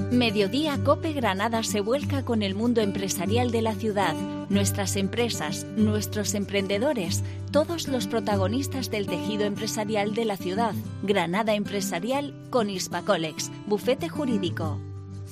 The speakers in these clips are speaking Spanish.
Mediodía Cope Granada se vuelca con el mundo empresarial de la ciudad. Nuestras empresas, nuestros emprendedores, todos los protagonistas del tejido empresarial de la ciudad. Granada Empresarial con Hispacolex, bufete jurídico.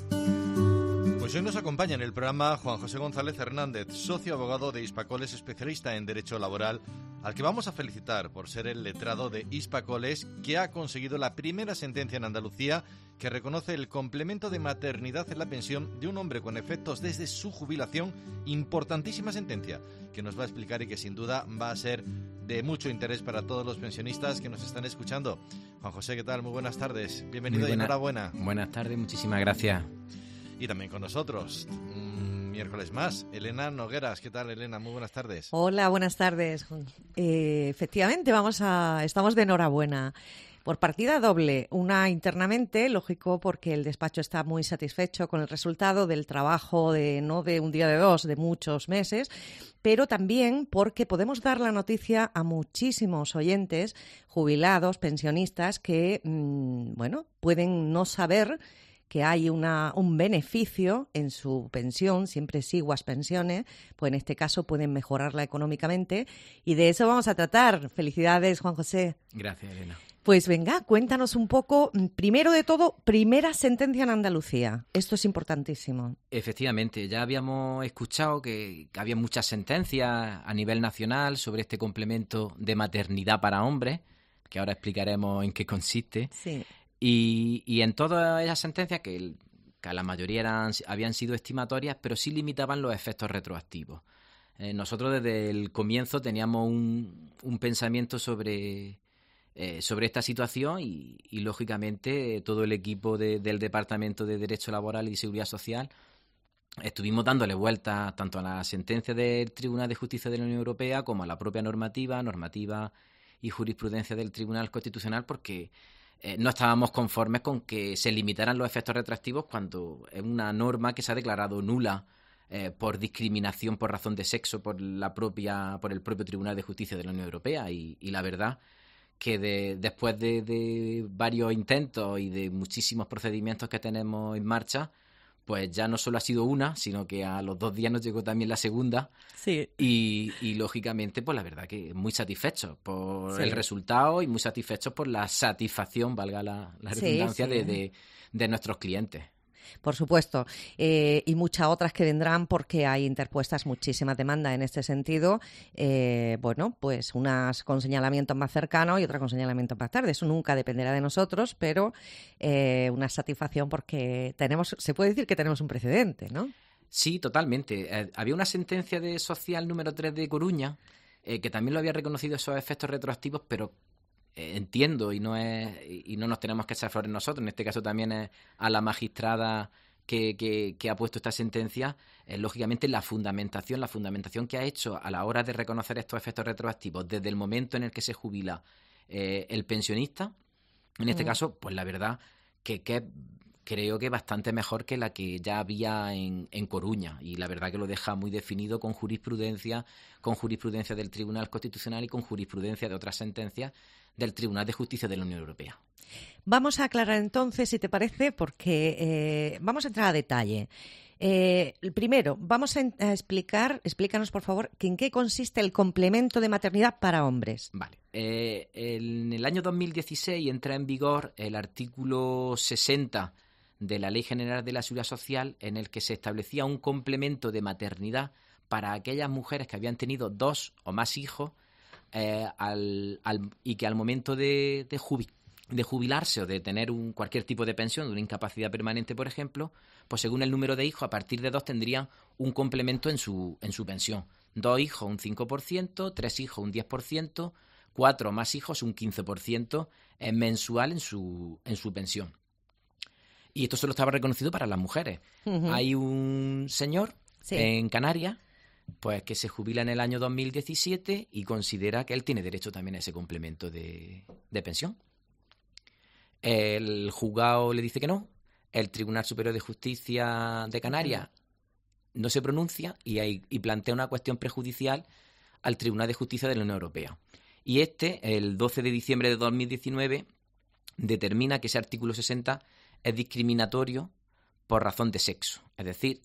Pues hoy nos acompaña en el programa Juan José González Hernández, socio abogado de Hispacolex, especialista en Derecho Laboral, al que vamos a felicitar por ser el letrado de Hispacolex, que ha conseguido la primera sentencia en Andalucía que reconoce el complemento de maternidad en la pensión de un hombre con efectos desde su jubilación. Importantísima sentencia que nos va a explicar y que sin duda va a ser de mucho interés para todos los pensionistas que nos están escuchando. Juan José, ¿qué tal? Muy buenas tardes. Bienvenido y enhorabuena. Buenas tardes, muchísimas gracias. Y también con nosotros, miércoles más, Elena Nogueras. ¿Qué tal, Elena? Muy buenas tardes. Hola, buenas tardes. Efectivamente, estamos de enhorabuena. Por partida doble, una internamente, lógico, porque el despacho está muy satisfecho con el resultado del trabajo no de un día, de dos, de muchos meses, pero también porque podemos dar la noticia a muchísimos oyentes, jubilados, pensionistas, que, pueden no saber que hay un beneficio en su pensión, siempre Siguas Pensiones, pues en este caso pueden mejorarla económicamente, y de eso vamos a tratar. Felicidades, Juan José. Gracias, Elena. Pues venga, cuéntanos un poco, primero de todo, primera sentencia en Andalucía. Esto es importantísimo. Efectivamente, ya habíamos escuchado que había muchas sentencias a nivel nacional sobre este complemento de maternidad para hombres, que ahora explicaremos en qué consiste. Sí. Y en todas esas sentencias, que la mayoría habían sido estimatorias, pero sí limitaban los efectos retroactivos. Nosotros desde el comienzo teníamos un pensamiento sobre esta situación y lógicamente todo el equipo del Departamento de Derecho Laboral y Seguridad Social estuvimos dándole vueltas tanto a la sentencia del Tribunal de Justicia de la Unión Europea como a la propia normativa y jurisprudencia del Tribunal Constitucional, porque no estábamos conformes con que se limitaran los efectos retroactivos cuando es una norma que se ha declarado nula por discriminación por razón de sexo por el propio Tribunal de Justicia de la Unión Europea. Y la verdad que después de varios intentos y de muchísimos procedimientos que tenemos en marcha, pues ya no solo ha sido una, sino que a los 2 días nos llegó también la segunda. Sí. Y lógicamente, pues la verdad que muy satisfechos por el resultado y muy satisfechos por la satisfacción, valga la redundancia, de nuestros clientes. Por supuesto, y muchas otras que vendrán porque hay interpuestas muchísimas demandas en este sentido, pues unas con señalamientos más cercanos y otras con señalamientos más tarde. Eso nunca dependerá de nosotros, pero una satisfacción porque se puede decir que tenemos un precedente, ¿no? Sí, totalmente. Había una sentencia de Social número 3 de Coruña que también lo había reconocido esos efectos retroactivos, pero entiendo y no nos tenemos que echar flores nosotros, en este caso también es a la magistrada que ha puesto esta sentencia, lógicamente la fundamentación que ha hecho a la hora de reconocer estos efectos retroactivos desde el momento en el que se jubila el pensionista, en este caso, pues la verdad que creo que bastante mejor que la que ya había en Coruña, y la verdad que lo deja muy definido con jurisprudencia del Tribunal Constitucional y con jurisprudencia de otras sentencias del Tribunal de Justicia de la Unión Europea. Vamos a aclarar entonces, si te parece, porque vamos a entrar a detalle. Primero, vamos a explícanos por favor, en qué consiste el complemento de maternidad para hombres. Vale. En el año 2016 entra en vigor el artículo 60 de la Ley General de la Seguridad Social, en el que se establecía un complemento de maternidad para aquellas mujeres que habían tenido 2 o más hijos y que al momento de jubilarse o de tener cualquier tipo de pensión, de una incapacidad permanente, por ejemplo, pues según el número de hijos, a partir de 2 tendrían un complemento en su pensión. 2 hijos, un 5%, 3 hijos, un 10%, 4 más hijos, un 15% mensual en su pensión. Y esto solo estaba reconocido para las mujeres. Uh-huh. Hay un señor en Canarias pues que se jubila en el año 2017 y considera que él tiene derecho también a ese complemento de pensión. El juzgado le dice que no, el Tribunal Superior de Justicia de Canarias no se pronuncia y plantea una cuestión prejudicial al Tribunal de Justicia de la Unión Europea. Y el 12 de diciembre de 2019, determina que ese artículo 60 es discriminatorio por razón de sexo. Es decir,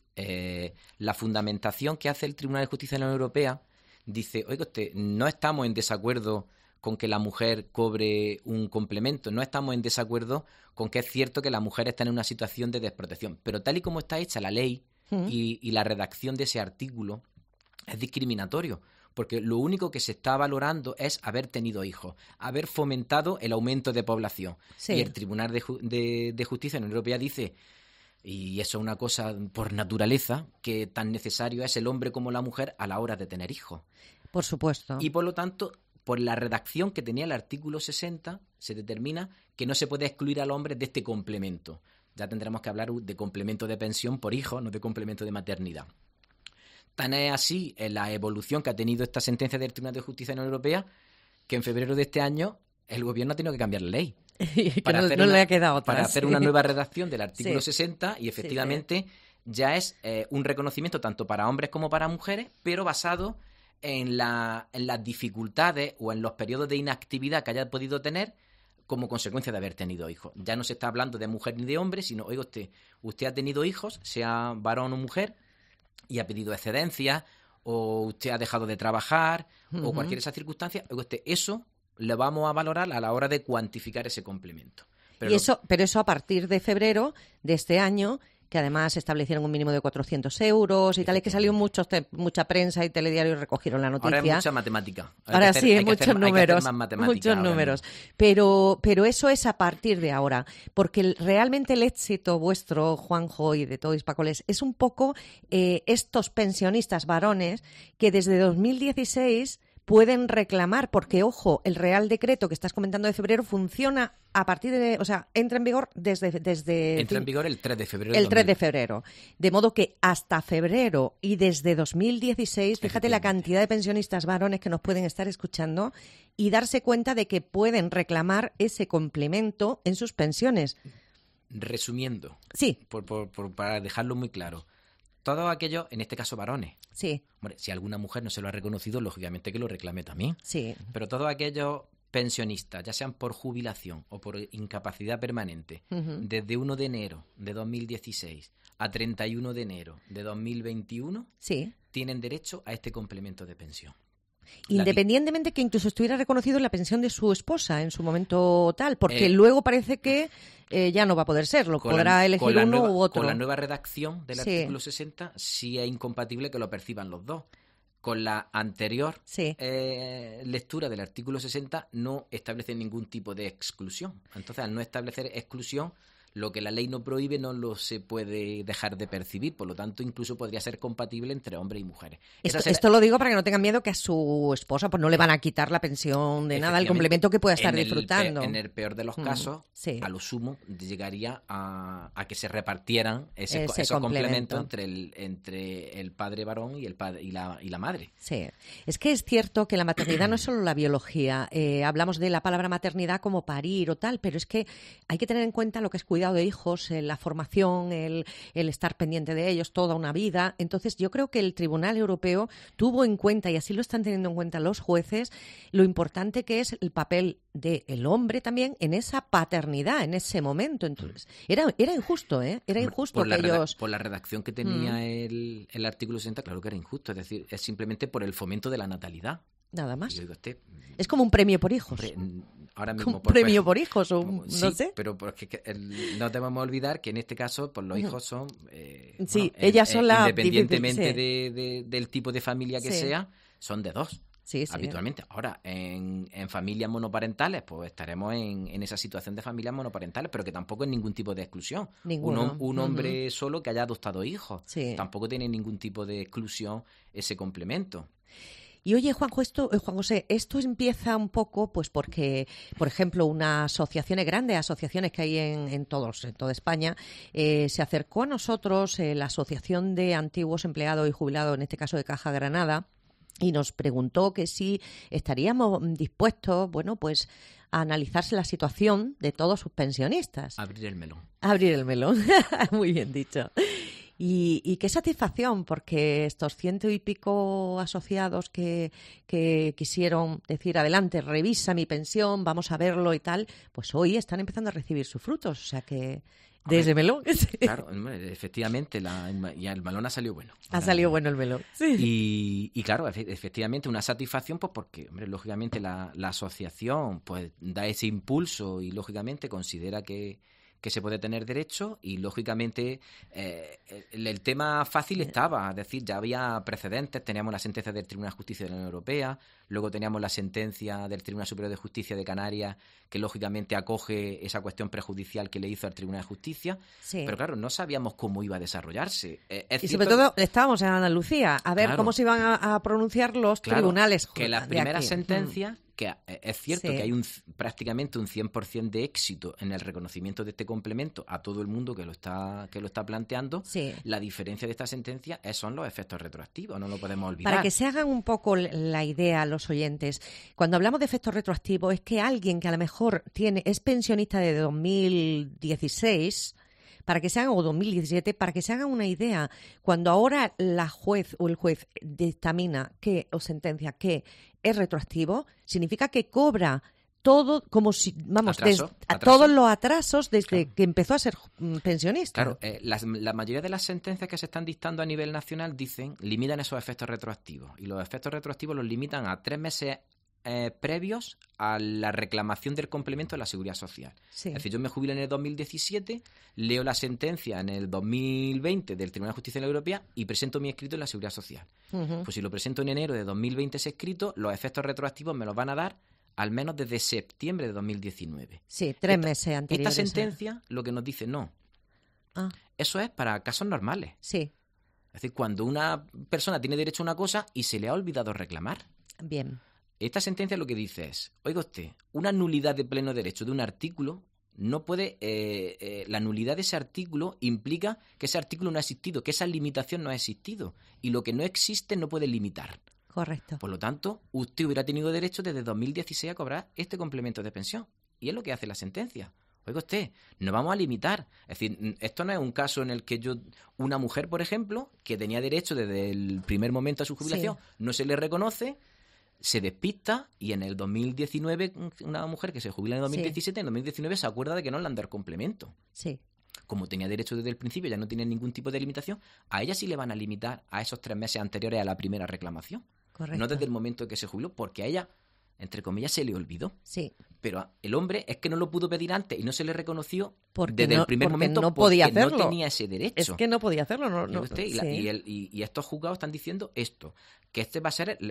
la fundamentación que hace el Tribunal de Justicia de la Unión Europea dice, oiga usted, no estamos en desacuerdo con que la mujer cobre un complemento, no estamos en desacuerdo con que es cierto que las mujeres están en una situación de desprotección, pero tal y como está hecha la ley y la redacción de ese artículo es discriminatorio, porque lo único que se está valorando es haber tenido hijos, haber fomentado el aumento de población. Sí. Y el Tribunal de Justicia de la Unión Europea dice, y eso es una cosa por naturaleza, que tan necesario es el hombre como la mujer a la hora de tener hijos. Por supuesto. Y por lo tanto, por la redacción que tenía el artículo 60, se determina que no se puede excluir al hombre de este complemento. Ya tendremos que hablar de complemento de pensión por hijo, no de complemento de maternidad. Tan es así la evolución que ha tenido esta sentencia del Tribunal de Justicia de la Unión Europea que en febrero de este año el gobierno ha tenido que cambiar la ley. Para le ha quedado otra, para hacer una nueva redacción del artículo 60 y efectivamente ya es un reconocimiento tanto para hombres como para mujeres, pero basado en las dificultades o en los periodos de inactividad que haya podido tener como consecuencia de haber tenido hijos. Ya no se está hablando de mujer ni de hombre, sino, oiga usted ha tenido hijos, sea varón o mujer, y ha pedido excedencias, o usted ha dejado de trabajar, o cualquier de esas circunstancias, oiga usted, eso lo vamos a valorar a la hora de cuantificar ese complemento. Pero eso a partir de febrero de este año, que además establecieron un mínimo de 400 euros y tal, y que salió mucha prensa y telediarios recogieron la noticia. Ahora hay mucha matemática. Ahora sí, hay muchos números. Muchos números. Pero eso es a partir de ahora, porque realmente el éxito vuestro, Juanjo, y de todo Hispacoles, es un poco estos pensionistas varones que desde 2016 pueden reclamar, porque, ojo, el Real Decreto que estás comentando de febrero funciona a partir de, o sea, entra en vigor desde entra en vigor el 3 de febrero. El 3 de febrero. De modo que hasta febrero y desde 2016, fíjate la cantidad de pensionistas varones que nos pueden estar escuchando y darse cuenta de que pueden reclamar ese complemento en sus pensiones. Resumiendo. Sí. Para dejarlo muy claro. Todos aquellos, en este caso varones. Sí. Hombre, si alguna mujer no se lo ha reconocido, lógicamente que lo reclame también. Sí. Pero todos aquellos pensionistas, ya sean por jubilación o por incapacidad permanente, desde 1 de enero de 2016 a 31 de enero de 2021, tienen derecho a este complemento de pensión. Independientemente que incluso estuviera reconocido en la pensión de su esposa en su momento tal, porque luego parece que ya no va a poder serlo, podrá elegir uno u otro. Con la nueva redacción del artículo 60 sí es incompatible que lo perciban los dos. Con la anterior lectura del artículo 60 no establece ningún tipo de exclusión. Entonces, al no establecer exclusión, lo que la ley no prohíbe no lo se puede dejar de percibir, por lo tanto incluso podría ser compatible entre hombres y mujeres. Esto lo digo para que no tengan miedo que a su esposa pues no le van a quitar la pensión de nada, el complemento que pueda estar disfrutando. En el peor de los casos, a lo sumo llegaría a que se repartieran esos complementos entre el padre varón y la madre. Sí, es que es cierto que la maternidad no es solo la biología, hablamos de la palabra maternidad como parir o tal, pero es que hay que tener en cuenta lo que es cuidado de hijos, la formación, el estar pendiente de ellos toda una vida. Entonces yo creo que el Tribunal Europeo tuvo en cuenta, y así lo están teniendo en cuenta los jueces, lo importante que es el papel del hombre también en esa paternidad, en ese momento. Entonces era injusto, era injusto que ellos... Por la redacción que tenía el artículo 60, claro que era injusto, es decir, es simplemente por el fomento de la natalidad. Nada más. Es como un premio por hijos. Ahora mismo, un premio por hijos, no sé. Pero porque no debemos olvidar que en este caso pues los hijos son... ellas son la... Independientemente del tipo de familia que sea, son de dos. Sí. Habitualmente. Ahora, en familias monoparentales, pues estaremos en esa situación de familias monoparentales, pero que tampoco es ningún tipo de exclusión. Un hombre solo que haya adoptado hijos. Tampoco tiene ningún tipo de exclusión ese complemento. Y oye, Juan José, esto empieza un poco pues porque, por ejemplo, unas grandes asociaciones que hay en toda España, se acercó a nosotros la Asociación de Antiguos Empleados y Jubilados, en este caso de Caja Granada, y nos preguntó que si estaríamos dispuestos, pues a analizarse la situación de todos sus pensionistas. Abrir el melón. Abrir el melón, muy bien dicho. Y qué satisfacción, porque estos 100 y pico asociados que quisieron decir, adelante, revisa mi pensión, vamos a verlo y tal, pues hoy están empezando a recibir sus frutos. O sea que de ese melón. Claro, efectivamente, y el melón ha salido bueno. Ha salido bueno el melón. Sí. Y claro, efectivamente, una satisfacción, pues porque, hombre, lógicamente la asociación pues da ese impulso y, lógicamente, considera que se puede tener derecho y, lógicamente, el tema fácil estaba. Es decir, ya había precedentes. Teníamos la sentencia del Tribunal de Justicia de la Unión Europea, luego teníamos la sentencia del Tribunal Superior de Justicia de Canarias, que, lógicamente, acoge esa cuestión prejudicial que le hizo al Tribunal de Justicia. Sí. Pero, claro, no sabíamos cómo iba a desarrollarse. Y, sobre todo, estábamos en Andalucía a ver cómo se iban a pronunciar los tribunales. Que las primeras sentencias... que es cierto que hay prácticamente un 100% de éxito en el reconocimiento de este complemento a todo el mundo que lo está planteando. Sí. La diferencia de esta sentencia son los efectos retroactivos, no lo podemos olvidar. Para que se hagan un poco la idea los oyentes, cuando hablamos de efectos retroactivos es que alguien que a lo mejor es pensionista de 2016... para que se hagan, o 2017, para que se hagan una idea, cuando ahora la juez o el juez dictamina que o sentencia que es retroactivo, significa que cobra todo, como si, vamos, todos los atrasos desde que empezó a ser pensionista. Claro, la mayoría de las sentencias que se están dictando a nivel nacional limitan esos efectos retroactivos, y los efectos retroactivos los limitan a 3 meses previos a la reclamación del complemento de la Seguridad Social. Sí. Es decir, yo me jubilo en el 2017, leo la sentencia en el 2020 del Tribunal de Justicia de la Unión Europea y presento mi escrito en la Seguridad Social. Uh-huh. Pues si lo presento en enero de 2020 ese escrito, los efectos retroactivos me los van a dar al menos desde septiembre de 2019. Sí, 3 meses anteriores. Esta sentencia lo que nos dice no. Eso es para casos normales. Sí. Es decir, cuando una persona tiene derecho a una cosa y se le ha olvidado reclamar. Bien. Esta sentencia lo que dice es, oiga usted, una nulidad de pleno derecho de un artículo no puede... la nulidad de ese artículo implica que ese artículo no ha existido, que esa limitación no ha existido. Y lo que no existe no puede limitar. Correcto. Por lo tanto, usted hubiera tenido derecho desde 2016 a cobrar este complemento de pensión. Y es lo que hace la sentencia. Oiga usted, no vamos a limitar. Es decir, esto no es un caso en el que una mujer, por ejemplo, que tenía derecho desde el primer momento a su jubilación, no se le reconoce, se despista y en el 2019, una mujer que se jubila en el 2017, en el 2019 se acuerda de que no le han dado complemento. Sí. Como tenía derecho desde el principio, ya no tiene ningún tipo de limitación, a ella sí le van a limitar a esos 3 meses anteriores a la primera reclamación. Correcto. No desde el momento en que se jubiló, porque a ella, entre comillas, se le olvidó. Sí. Pero el hombre es que no lo pudo pedir antes y no se le reconoció porque desde el primer momento no podía hacerlo. No tenía ese derecho. Es que no podía hacerlo. Y estos juzgados están diciendo esto, que este va a ser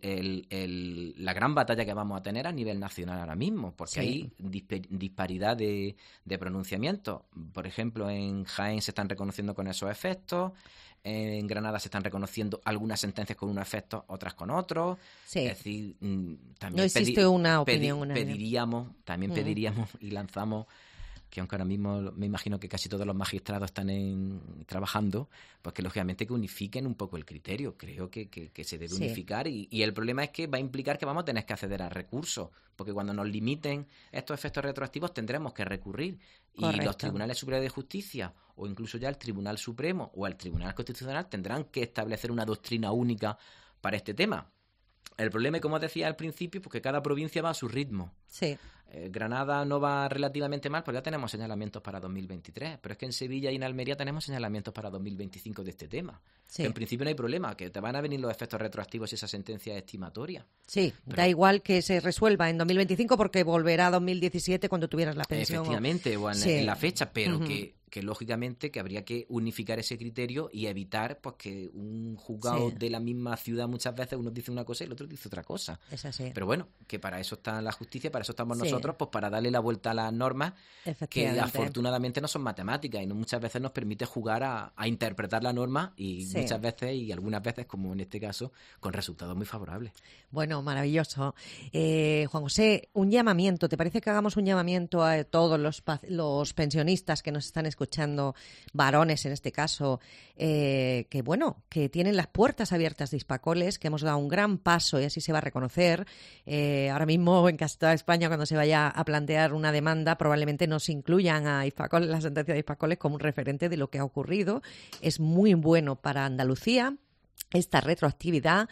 la gran batalla que vamos a tener a nivel nacional ahora mismo, porque hay disparidad de pronunciamiento. Por ejemplo, en Jaén se están reconociendo con esos efectos, en Granada se están reconociendo algunas sentencias con unos efectos, otras con otros. Sí. Es decir, también no existe una opinión pediríamos y lanzamos, que aunque ahora mismo me imagino que casi todos los magistrados están trabajando, pues que lógicamente que unifiquen un poco el criterio. Creo que se debe unificar y el problema es que va a implicar que vamos a tener que acceder a recursos, porque cuando nos limiten estos efectos retroactivos tendremos que recurrir. Correcto. Y los tribunales superiores de justicia o incluso ya el Tribunal Supremo o el Tribunal Constitucional tendrán que establecer una doctrina única para este tema. El problema, como decía al principio, pues que cada provincia va a su ritmo. Sí. Granada no va relativamente mal, porque ya tenemos señalamientos para 2023, pero es que en Sevilla y en Almería tenemos señalamientos para 2025 de este tema. Sí. Que en principio no hay problema, que te van a venir los efectos retroactivos si esa sentencia es estimatoria. Sí, pero da igual que se resuelva en 2025 porque volverá a 2017 cuando tuvieras la pensión. Efectivamente, o en la fecha, pero que lógicamente que habría que unificar ese criterio y evitar pues que un juzgado de la misma ciudad muchas veces uno dice una cosa y el otro dice otra cosa. Es así. Pero bueno, que para eso está la justicia, para eso estamos nosotros, pues para darle la vuelta a las normas que afortunadamente no son matemáticas y muchas veces nos permite jugar a interpretar la norma y muchas veces y algunas veces, como en este caso, con resultados muy favorables. Bueno, maravilloso. Juan José, un llamamiento. ¿Te parece que hagamos un llamamiento a todos los pensionistas que nos están escuchando, varones en este caso, que tienen las puertas abiertas de Hispacoles, que hemos dado un gran paso y así se va a reconocer? Ahora mismo en casi toda España, cuando se vaya a plantear una demanda, probablemente no se incluyan a Hispacoles, la sentencia de Hispacoles, como un referente de lo que ha ocurrido. Es muy bueno para Andalucía esta retroactividad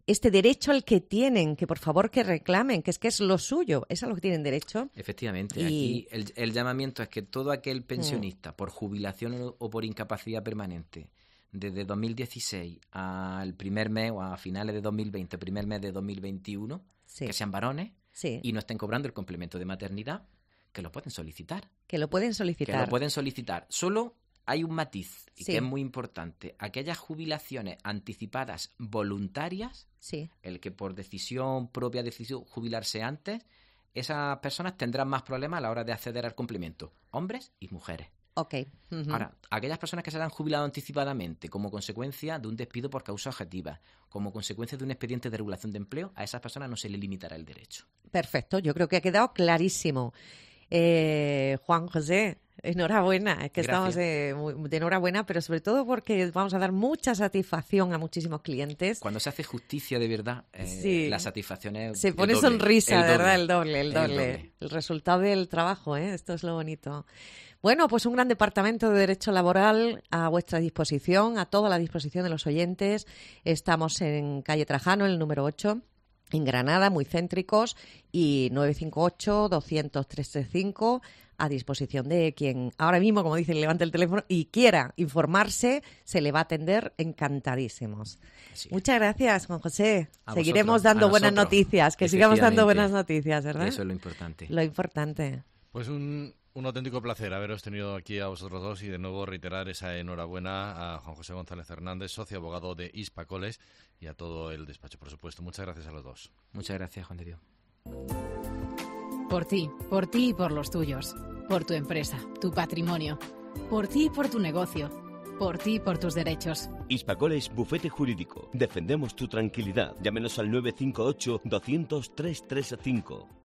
este derecho al que tienen, que por favor que reclamen, que es lo suyo, es a lo que tienen derecho. Efectivamente, aquí el llamamiento es que todo aquel pensionista, por jubilación o por incapacidad permanente, desde 2016 al primer mes o a finales de 2020, primer mes de 2021, que sean varones y no estén cobrando el complemento de maternidad, que lo pueden solicitar. Que lo pueden solicitar. Solo hay un matiz, y que es muy importante. Aquellas jubilaciones anticipadas voluntarias, el que por decisión propia decidió jubilarse antes, esas personas tendrán más problemas a la hora de acceder al complemento, hombres y mujeres. Okay. Uh-huh. Ahora, aquellas personas que se han jubilado anticipadamente como consecuencia de un despido por causa objetiva, como consecuencia de un expediente de regulación de empleo, a esas personas no se les limitará el derecho. Perfecto, yo creo que ha quedado clarísimo. Juan José, enhorabuena, es que Gracias. Estamos de enhorabuena, pero sobre todo porque vamos a dar mucha satisfacción a muchísimos clientes. Cuando se hace justicia de verdad, la satisfacción es se pone doble, sonrisa, ¿verdad? El doble. El resultado del trabajo, esto es lo bonito. Bueno, pues un gran departamento de Derecho Laboral a vuestra disposición, a toda la disposición de los oyentes. Estamos en calle Trajano, el número 8, en Granada, muy céntricos, y 958-200-335, a disposición de quien ahora mismo, como dicen, levante el teléfono y quiera informarse, se le va a atender encantadísimos. Muchas gracias, Juan José. Seguiremos dando buenas noticias, que sigamos dando buenas noticias, ¿verdad? Eso es lo importante. Lo importante. Pues un auténtico placer haberos tenido aquí a vosotros dos y de nuevo reiterar esa enhorabuena a Juan José González Hernández, socio abogado de Hispacoles, y a todo el despacho, por supuesto. Muchas gracias a los dos. Muchas gracias, Juan de Dios. Por ti y por los tuyos. Por tu empresa, tu patrimonio. Por ti y por tu negocio. Por ti y por tus derechos. Hispacoles Bufete Jurídico. Defendemos tu tranquilidad. Llámenos al 958 200 335.